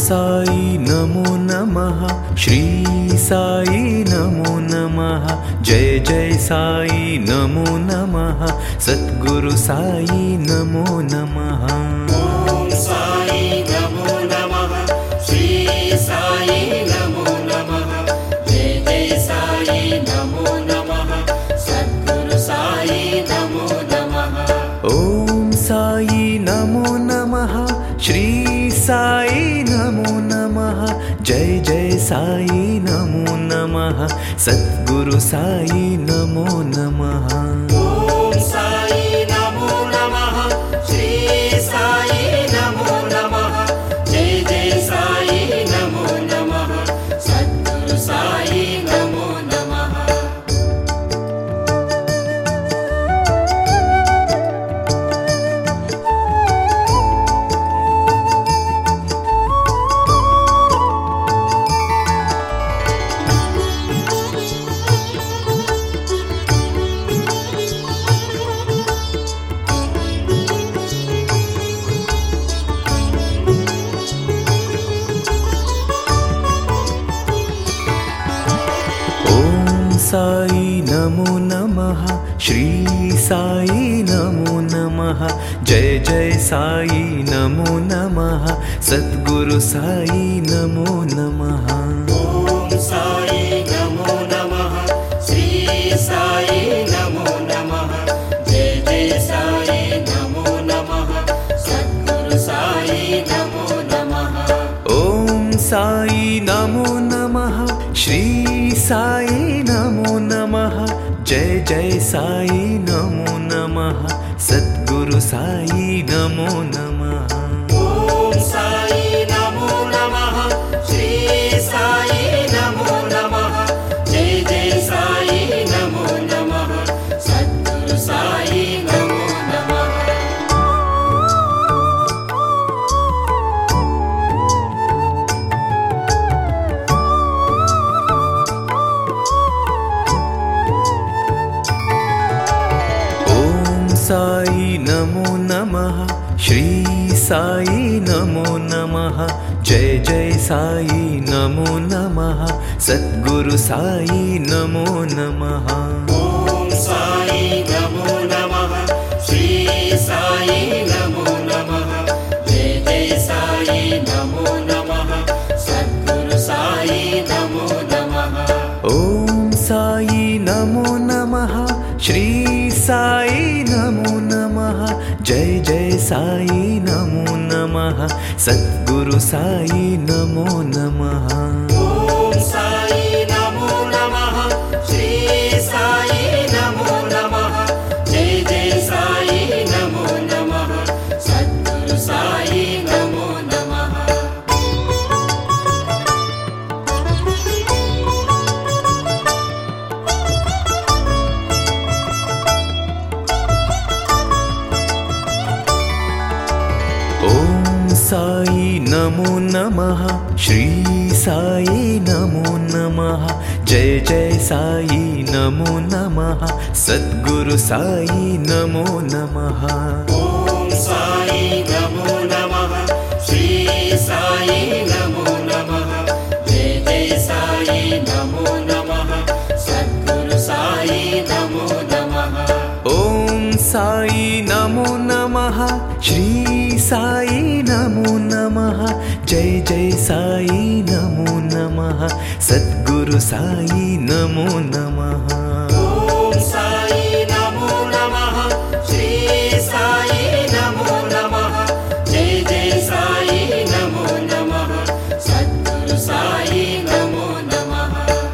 साई नमो नमः। श्री साई नमो नमः। जय जय साई नमो नमः। सद्गुरु साई नमो नमः। ओम साई नमो नमः। श्री साई नमो नमः। जय जय साई नमो नमः। सद्गुरु साई नमो नमः। ओम साई नमो नमः। श्री साई नमो नमः। जय जय साई नमो नमः। सद्गुरु साई नमो नमः। ओम साई नमो नमः। श्री साई नमो नमः। जय जय साई नमो नमः। सद्गुरु साई नमो नमः। साई नमो नमः। श्री साई नमो नमः। जय जय साई नमो नमः। सद्गुरु साई नमो नमः। ओम साई नमो नमः। श्री साई नमो नमः। जय जय साई नमो नमः। सद्गुरु साई नमो नमः। ओम साई नमो नमः। श्री साई नमो नमः। जय जय साई नमो नमः। सद्गुरु साई नमो नमः। ओम साई नमो नमः। श्री साई नमो नमः। जय जय साई नमो नमः। सद्गुरु साई नमो नमः। साई नमो नमः। श्री साई नमो नमः। जय जय साई नमो नमः। सद्गुरु साई नमो नमः। ओम साई नमो नमः। श्री साई नमो नमः। जय जय साई नमो नमः। सद्गुरु साई नमो नमः। ओम साई नमो नमः। श्री साई नमो नमः। जय जय साई नमो नमः। सद्गुरु साई नमो नमः। ओम साई नमो नमः। श्री साई नमो नमः। जय जय साई नमो नमः। सद्गुरु साई नमो नमः। ओम साई नमो नमः। श्री साई नमो नमः। जय जय साई नमो नमः। सद्गुरु साई नमो नमः। ओम साई नमो नमः। श्री साई नमो नमः। जय जय साई नमो नमः। सद्गुरु साई नमो नमः। ओम साई नमो नमः। श्री साई नमो नमः। जय जय साई नमो नमः। सद्गुरु साई नमो नमः। ओम साई नमो नमः। श्री साई नमो नमः। जय जय साई नमो नमः। सद्गुरु साई नमो नमः।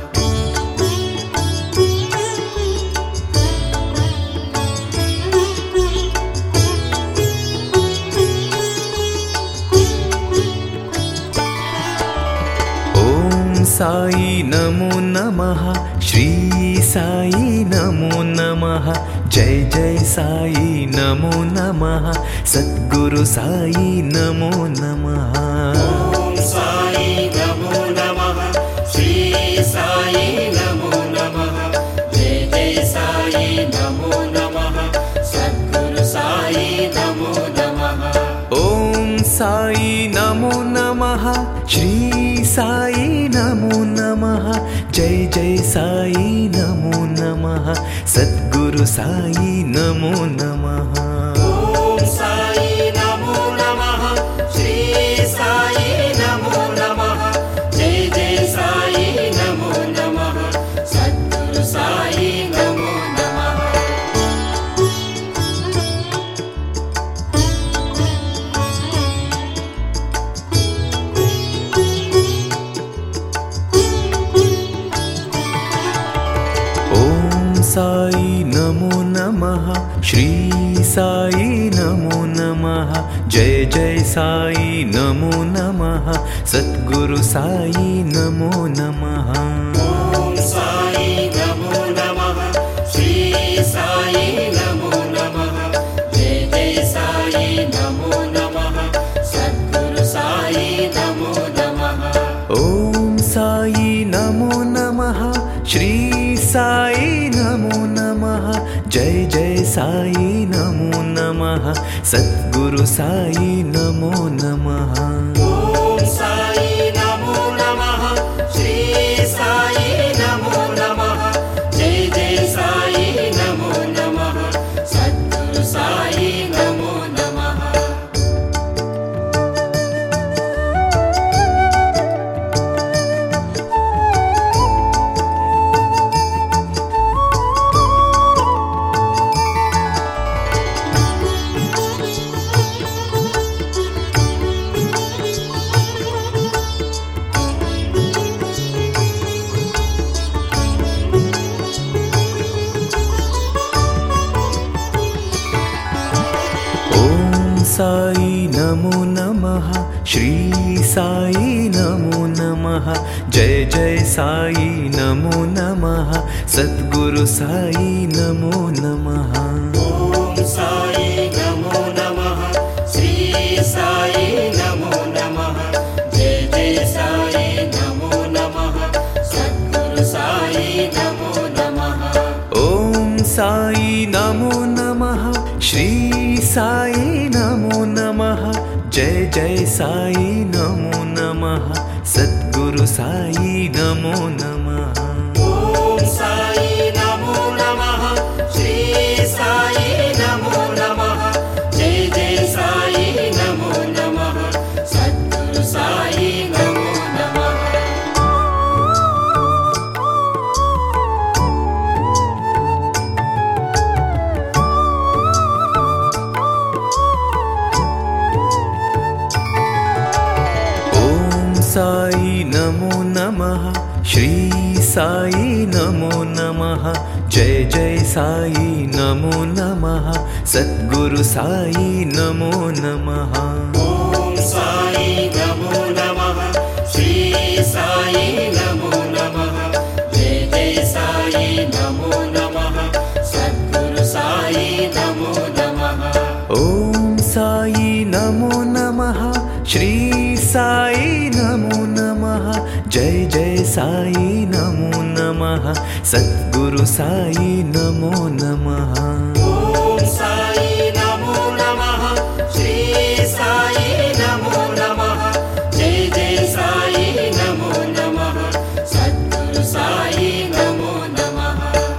साई नमो नमः। श्री साई नमो नमः। जय जय साई नमो नमः। सद्गुरु साई नमो नमः। ओम साई नमो नमः। श्री साई नमो नमः। जय जय साई नमो नमः। सद्गुरु साई नमो नमः। ओम साई नमो नमः श्री साई नमो नमः जय जय साई नमो नमः सद्गुरु साई नमो नमः ॐ साई नमो नमः श्री साई नमो नमः जय जय साई नमो नमः सद्गुरु साई नमो नमः। ॐ साई नमो नमः श्री साई नमो नमः जय जय साई नमो नमः सद्गुरु साई नमो नमः ॐ साई नमो नमः श्री साई नमो नमः जय जय साई नमो नमः सद्गुरु साई नमो नमः। ॐ साई नमो नमः श्री साई नमो नमः जय जय साई नमो नमः सद्गुरु साई नमो नमः ॐ साई नमो नमः श्री साई नमो नमः जय जय साई नमो नमः सद्गुरु साई नमो नमः। ॐ साई नमो नमः श्री साई नमो नमः जय जय साई नमो नमः सद्गुरु साई नमो नमः ॐ साई नमो नमः श्री साई नमो नमः जय जय साई नमो नमः सद्गुरु साई नमो नमः। ॐ साई नमो नमः श्री साई नमो नमः जय जय साई नमो नमः सद्गुरु साई नमो नमः ॐ साई नमो नमः श्री साई नमो नमः जय जय साई नमो नमः सद्गुरु साई नमो नमः। ॐ साई नमो नमः श्री साई नमो नमः जय जय साई नमो नमः सद्गुरु साई नमो नमः ॐ साई नमो नमः श्री साई नमो नमः जय जय साई नमो नमः सद्गुरु साई नमो नमः। ॐ साई नमो नमः श्री साई नमो नमः जय जय साई नमो नमः सद्गुरु साई नमो नमः ॐ साई नमो नमः श्री साई नमो नमः जय जय साई नमो नमः सद्गुरु साई नमो नमः।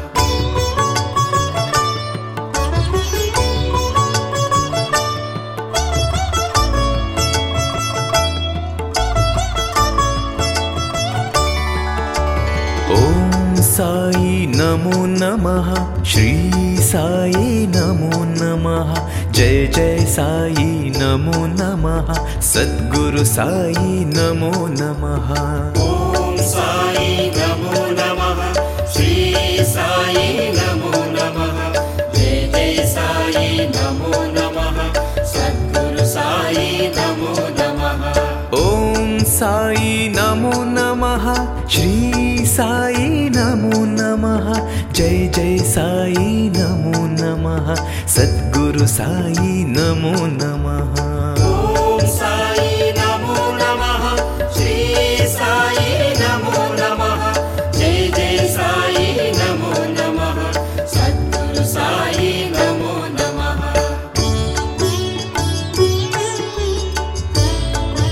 ॐ साई नमो नमः श्री साई नमो नमः जय जय साई नमो नमः सद्गुरु साई नमो नमः ॐ साई नमो नमः श्री साई नमो नमः जय जय साई नमो नमः सद्गुरु साई नमो नमः। ॐ साई नमो नमः श्री साई नमो नमः जय जय साई नमो नमः सद्गुरु साई नमो नमः ॐ साई नमो नमः श्री साई नमो नमः जय जय साई नमो नमः सद्गुरु साई नमो नमः।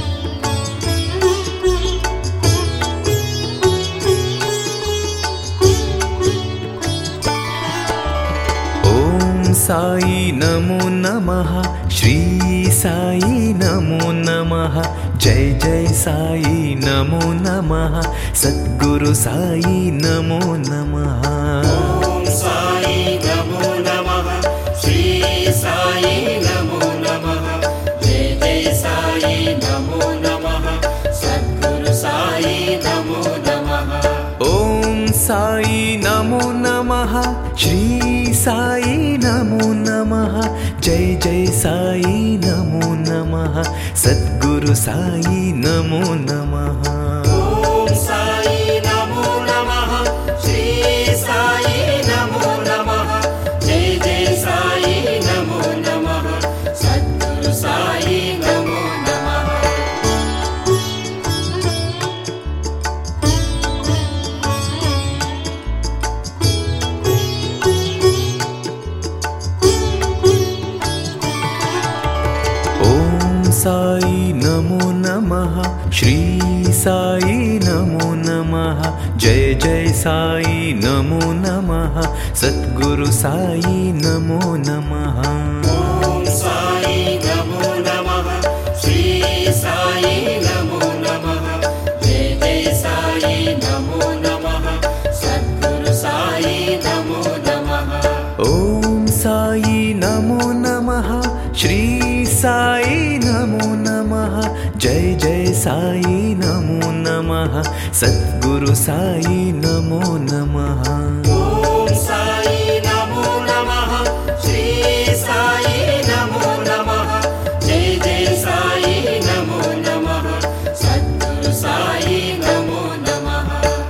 साई नमो नमः श्री साई नमो नमः जय जय साई नमो नमः सद्गुरु साई नमो नमः ॐ साई नमो नमः श्री साई नमो नमः जय जय साई नमो नमः सद्गुरु साई नमो नमः ॐ साई नमो नमः श्री साई नमो नमः जय जय साई नमो नमः सद्गुरु साई नमो नमः ॐ साई नमो नमः श्री साई नमो नमः जय जय साई नमो नमः सद्गुरु साई नमो नमः ॐ साई नमो नमः श्री साई नमो नमः जय जय साई नमो नमः सद्गुरु साई नमो नमः ॐ साई नमो नमः श्री साई नमो नमः जय जय साई नमो नमः सद्गुरु साई नमो नमः ॐ साई नमो नमः श्री साई नमो नमः जय जय साई नमो नमः सद्गुरु साई नमो नमः ॐ साई नमो नमः श्री साई नमो नमः जय जय साई नमो नमः सद्गुरु साई नमो नमः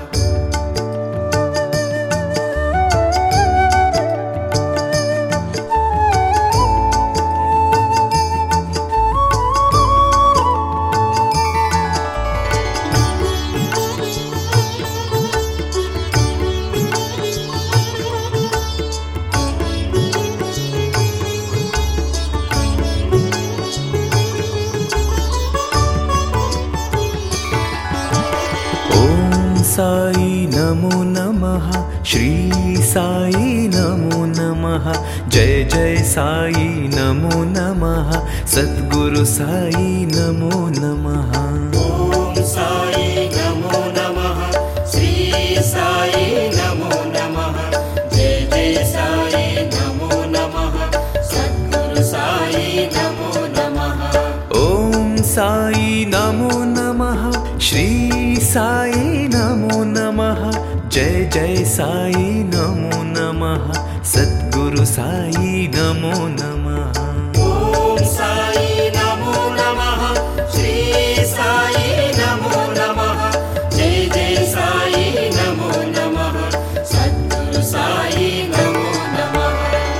ॐ साई नमो नमः श्री साई नमो नमः जय जय साई नमो नमः सद्गुरु साई नमो नमः ॐ साई नमो नमः श्री साई नमो नमः जय जय साई नमो नमः सद्गुरु साई नमो नमः ॐ साई नमो नमः श्री साई नमो नमः जय जय साई नमो नमः सद्गुरु साई नमो नमः ॐ साई नमो नमः श्री साई नमो नमः जय जय साई नमो नमः सद्गुरु साई नमो नमः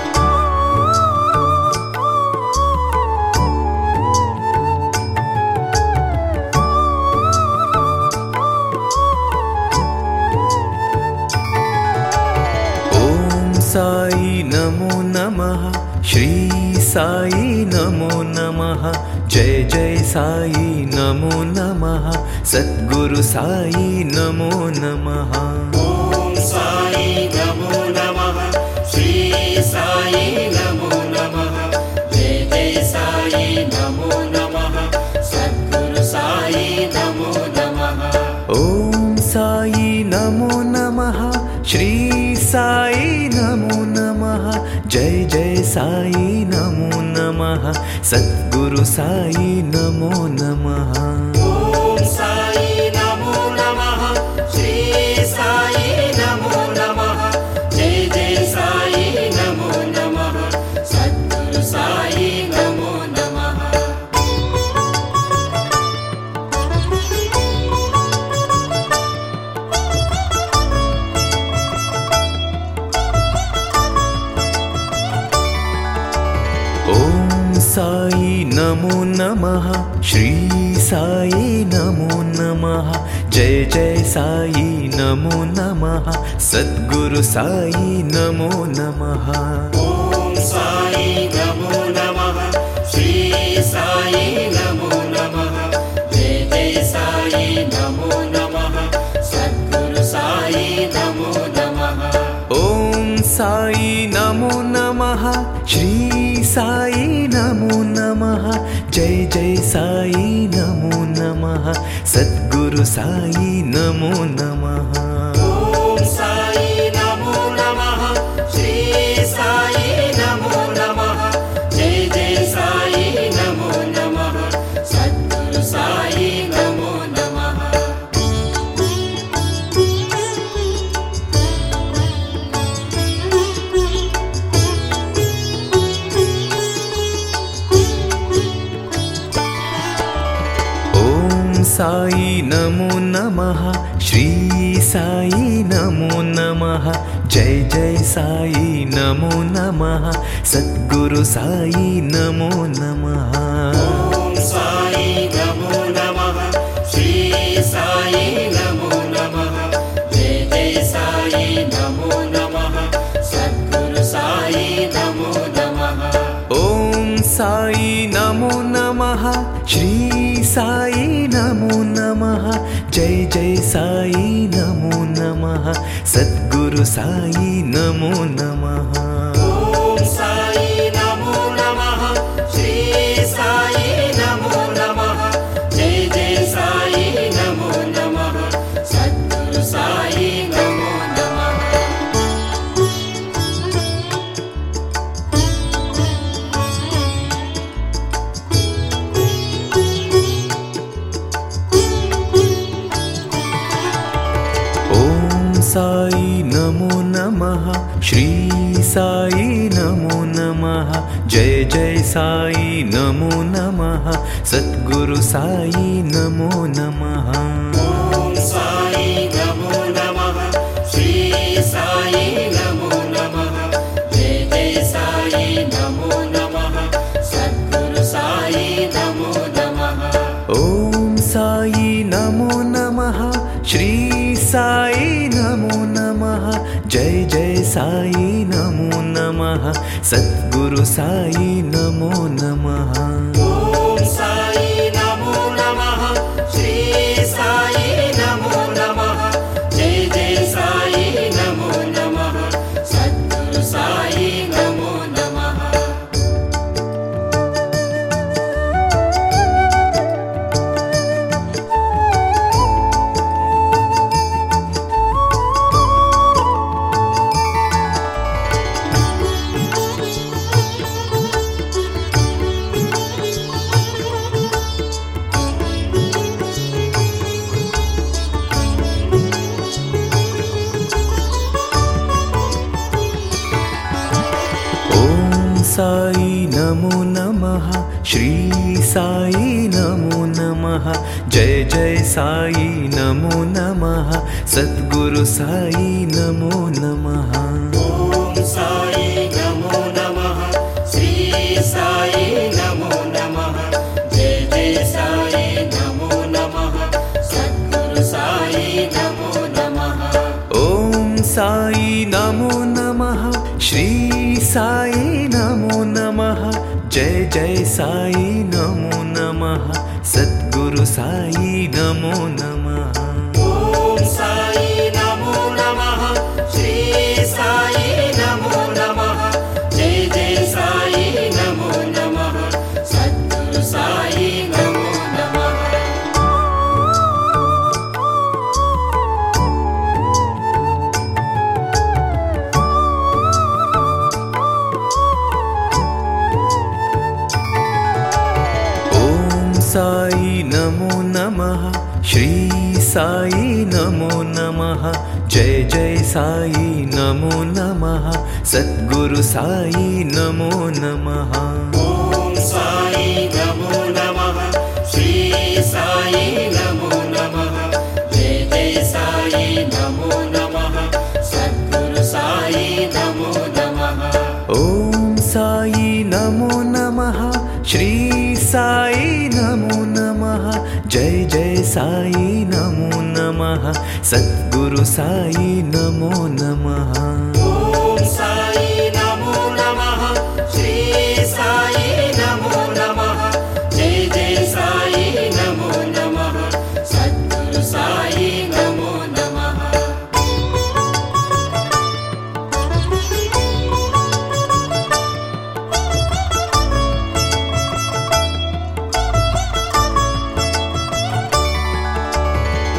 ॐ साई नमो नमः श्री साई नमो नमः जय जय साई नमो नमः सद्गुरु साई नमो नमः ॐ साई नमो नमः श्री साई नमो नमः जय जय साई नमो नमः सद्गुरु साई नमो नमः ॐ साई नमो नमः श्री साई नमो नमः जय जय साई नमो नमः सद्गुरु साई नमो नमः ॐ साई नमो नमः श्री साई नमो नमः जय जय साई नमो नमः सद्गुरु साई नमो नमः ॐ साई नमो नमः श्री साई नमो नमः जय जय साई नमो नमः सद्गुरु साई नमो नमः ॐ साई नमो नमः श्री साई नमो नमः जय जय साई नमो नमः सद्गुरु साई नमो नमः ॐ साई नमो नमः जय जय साई नमो नमः सद्गुरु साई नमो नमः ॐ साई नमो नमः श्री साई नमो नमः जय जय साई नमो नमः सद्गुरु साई नमो नमः साई नमो नमः श्री साई नमो नमः जय जय साई नमो नमः सद्गुरु साई नमो नमः ॐ साई नमो नमः श्री साई नमो नमः जय जय साई नमो नमः सद्गुरु साई नमो नमः ॐ साई नमो नमः श्री साई नमो नमः जय जय साई नमो नमः सद्गुरु साई नमो नमः ॐ साई नमो नमः श्री साई नमो नमः जय जय साई नमो नमः सद्गुरु साई नमो नमः साई नमो नमः श्री साई नमो नमः जय जय साई नमो नमः सद्गुरु साई नमो नमः ॐ साई नमो नमः श्री साई नमो नमः जय जय साई नमो नमः सद्गुरु साई नमो नमः ॐ साई नमो नमः श्री साई नमो नमः जय जय साई नमो नमः सद्गुरु साई नमो नमः ॐ साई नमो नमः श्री साई नमो नमः जय जय साई नमो नमः सद्गुरु साई नमो नमः साई नमो नमः श्री साई नमो नमः जय जय साई नमो नमः सद्गुरु साई नमो नमः ॐ साई नमो नमः श्री साई नमो नमः जय जय साई नमो नमः सद्गुरु साई नमो नमः ॐ साई नमो नमः श्री साई नमो नमः जय जय साई नमो नमः सद्गुरु साई नमो नमः ॐ साई नमो नमः श्री साई नमो नमः जय जय साई नमो नमः सद्गुरु साई नमो नमः साई नमो नमः श्री साई नमो नमः जय जय साई नमो नमः सद्गुरु साई नमो नमः ॐ साई नमो नमः श्री साई नमो नमः जय जय साई नमो नमः सद्गुरु साई नमो नमः ॐ साई नमो नमः श्री साई नमो नमः जय जय साई नमो नमः सद्गुरु साई नमो नमः ॐ साई नमो नमः श्री साई नमो नमः जय जय साई नमो नमः सद्गुरु साई नमो नमः ॐ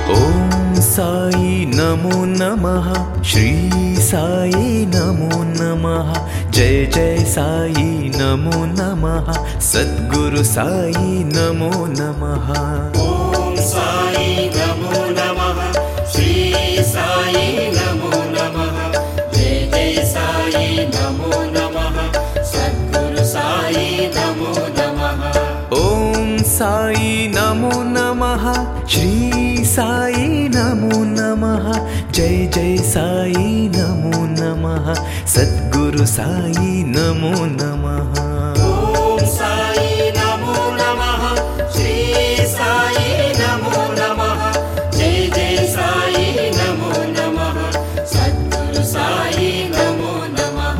ఓం సాయి నమో నమః శ్రీ సాయి నమో నమః జయ జయ సాయి నమో నమః సద్గురు సాయి నమో నమః ఓం సాయి నమో నమః శ్రీ సాయి నమో నమః జయ జయ సాయి నమో నమః సద్గురు సాయి నమో నమః ఓం సాయి నమో నమః శ్రీ సాయి నమో నమః జయ జయ సాయి నమో నమః సద్గురు సాయి నమో నమః ఓం సాయి నమో నమః శ్రీ సాయి నమో నమః జయ జయ సాయి నమో నమః సద్గురు సాయి నమో నమః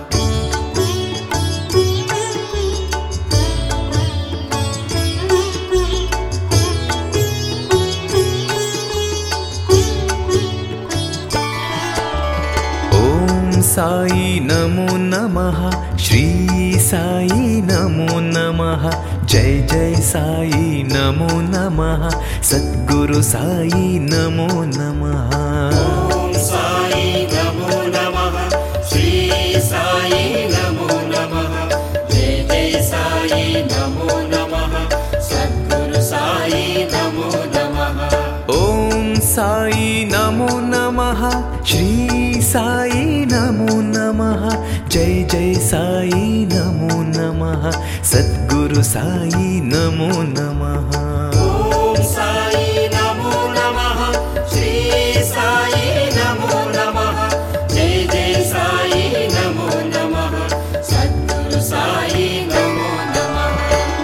ఓం సాయి నమో నమః శ్రీ సాయి నమో నమః జయ జయ సాయి నమో నమః సద్గురు సాయి నమో నమః ఓం సాయి నమో నమః శ్రీ సాయి నమో నమః జయ జయ సాయి నమో నమః సద్గురు సాయి నమో నమః ఓం సాయి నమో నమః శ్రీ సాయి నమో నమః జయ జయ సాయి నమో నమః సద్గురు సాయి నమో నమః ఓం సాయి నమో నమః శ్రీ సాయి నమో నమః జయ జయ సాయి నమో నమః సద్గురు సాయి నమో నమః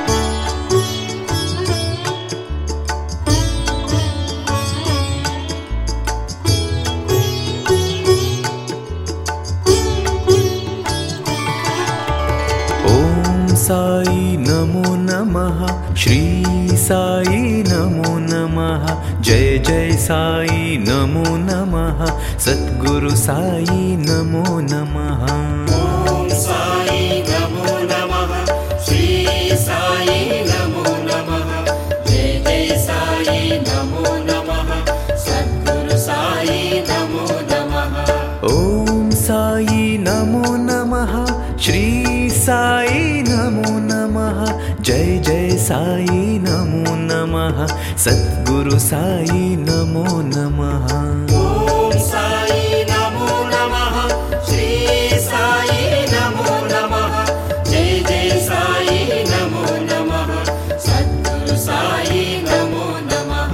ఓం సాయి నమో నమః శ్రీ సాయి నమో నమః జయ జయ సాయి నమో నమః సద్గురు సాయి నమో నమః ఓం సాయి నమో నమః శ్రీ సాయి నమో నమః జయ జయ సాయి నమో నమః సద్గురు సాయి నమో నమః ఓం సాయి నమో నమః శ్రీ సాయి నమో నమః జయ జయ సాయి నమో నమః సద్గురు సాయి నమో నమః ఓం సాయి నమో నమః శ్రీ సాయి నమో నమః జయ జయ సాయి నమో నమః సద్గురు సాయి నమో నమః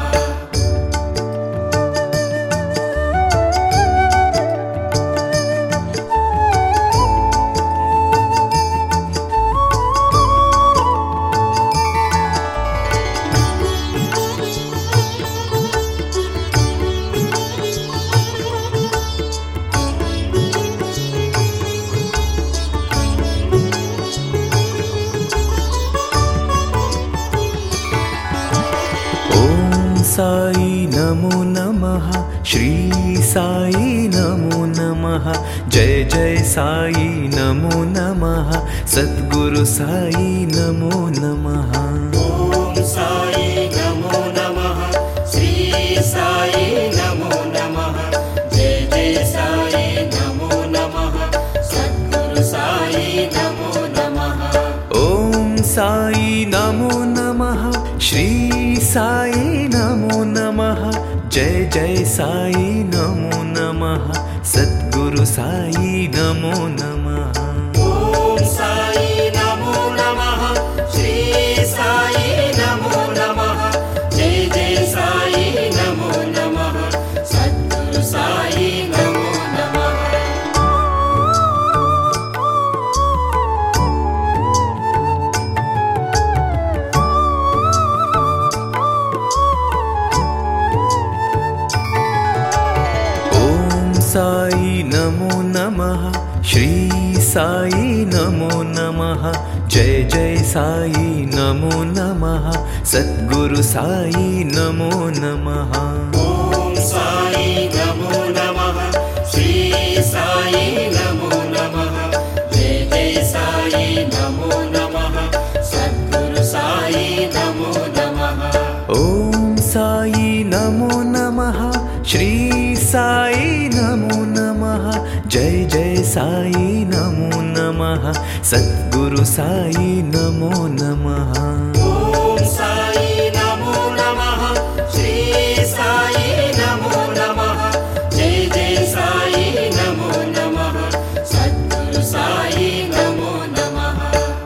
ఓం సాయి నమో నమః శ్రీ సాయి నమో నమః జయ జయ సాయి నమో నమః సద్గురు సాయి నమో నమః ఓం సాయి నమో నమః శ్రీ సాయి నమో నమః జయ జయ సాయి నమో నమః సద్గురు సాయి నమో నమః ఓం సాయి నమో నమః శ్రీ సాయి నమో నమః జయ జయ సాయి నమో నమః సద్గురు సాయి నమో నమః ఓం సాయి నమో నమః శ్రీ సాయి నమో నమః జయ జయ సాయి నమో నమః సద్గురు సాయి నమో నమః ఓం సాయి నమో నమః శ్రీ సాయి నమో నమః జయ జయ సాయి నమో నమః సద్గురు సాయి నమో నమః ఓం సాయి నమో నమః శ్రీ సాయి నమో నమః జయ జయ సాయి నమో నమః సద్గురు సాయి నమో నమః ఓం సాయి నమో నమః श्री साई नमो नमः। जय जय साई नमो नमः। सद्गुरु साई नमो नमः। ॐ साई नमो नमः। श्री साई नमो नमः। जय जय साई नमो नमः। सद्गुरु साई नमो नमः।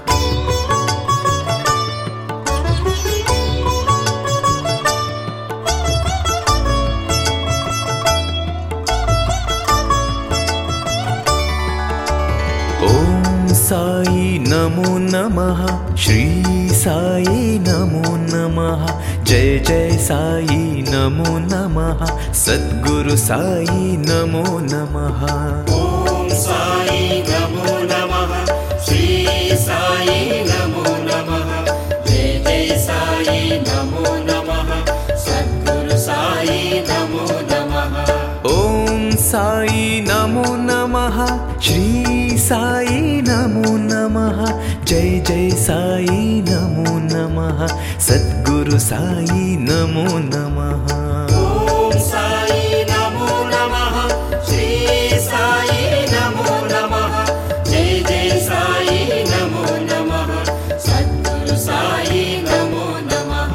ॐ साई नमो नमः। श्री साई नमो नमः। जय जय साई नमो नमः। सद्गुरु साई नमो नमः। ॐ साई नमो नमः। श्री साई नमो नमः। जय जय साई नमो नमः। सद्गुरु साई नमो नमः। ॐ साई नमो नमः। श्री साई नमो नमः। जय जय साई नमो नमः। सद्गुरु साई नमो नमः। ॐ साई नमो नमः। श्री साई नमो नमः। जय जय साई नमो नमः। सद्गुरु साई नमो नमः।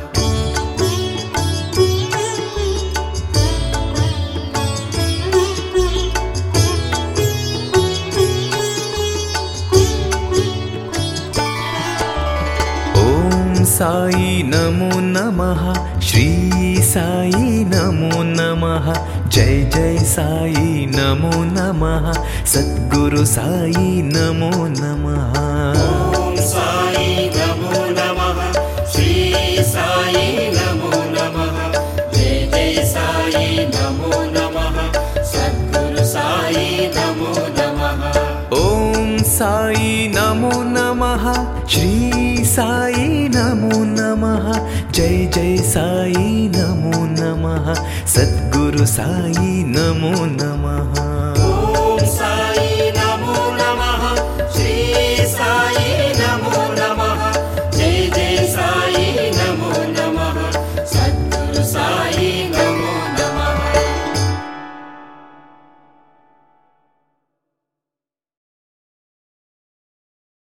ॐ साई नमो नमः। श्री साई नमो नमः। जय जय साई नमो नमः। सद्गुरु साई नमो नमः। ॐ साई नमो नमः। श्री साई नमो नमः। जय जय साई नमो नमः। सद्गुरु साई नमो नमः। ॐ साई नमो नमः। श्री साई नमो नमः। जय जय साई नमो नमः। सद्गुरु साई नमो नमः।